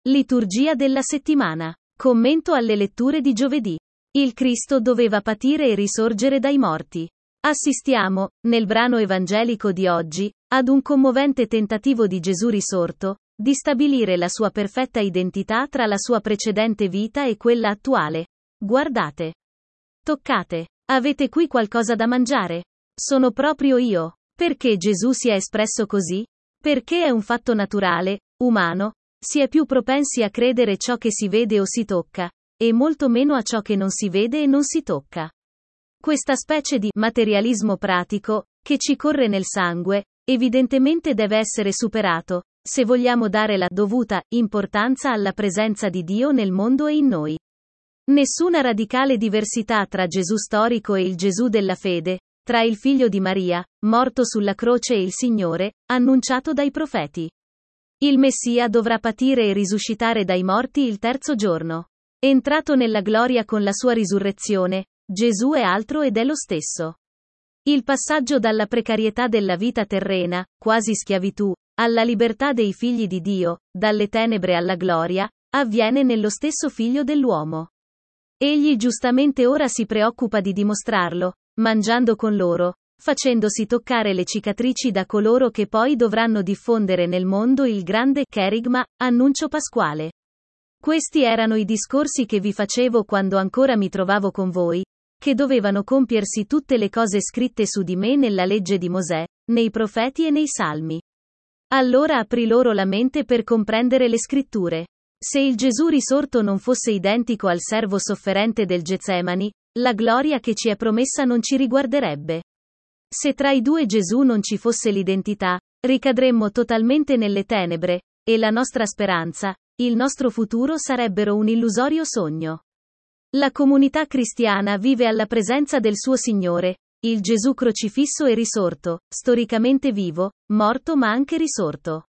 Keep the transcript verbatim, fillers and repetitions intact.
Liturgia della settimana. Commento alle letture di giovedì. Il Cristo doveva patire e risorgere dai morti. Assistiamo, nel brano evangelico di oggi, ad un commovente tentativo di Gesù risorto, di stabilire la sua perfetta identità tra la sua precedente vita e quella attuale. Guardate. Toccate. Avete qui qualcosa da mangiare? Sono proprio io. Perché Gesù si è espresso così? Perché è un fatto naturale, umano, si è più propensi a credere ciò che si vede o si tocca, e molto meno a ciò che non si vede e non si tocca. Questa specie di materialismo pratico, che ci corre nel sangue, evidentemente deve essere superato, se vogliamo dare la dovuta importanza alla presenza di Dio nel mondo e in noi. Nessuna radicale diversità tra Gesù storico e il Gesù della fede, tra il figlio di Maria, morto sulla croce e il Signore, annunciato dai profeti. Il Messia dovrà patire e risuscitare dai morti il terzo giorno. Entrato nella gloria con la sua risurrezione, Gesù è altro ed è lo stesso. Il passaggio dalla precarietà della vita terrena, quasi schiavitù, alla libertà dei figli di Dio, dalle tenebre alla gloria, avviene nello stesso figlio dell'uomo. Egli giustamente ora si preoccupa di dimostrarlo, mangiando con loro, facendosi toccare le cicatrici da coloro che poi dovranno diffondere nel mondo il grande cherigma, annuncio pasquale. Questi erano i discorsi che vi facevo quando ancora mi trovavo con voi, che dovevano compiersi tutte le cose scritte su di me nella legge di Mosè, nei profeti e nei salmi. Allora aprì loro la mente per comprendere le scritture. Se il Gesù risorto non fosse identico al servo sofferente del Getsemani, la gloria che ci è promessa non ci riguarderebbe. Se tra i due Gesù non ci fosse l'identità, ricadremmo totalmente nelle tenebre, e la nostra speranza, il nostro futuro sarebbero un illusorio sogno. La comunità cristiana vive alla presenza del suo Signore, il Gesù crocifisso e risorto, storicamente vivo, morto ma anche risorto.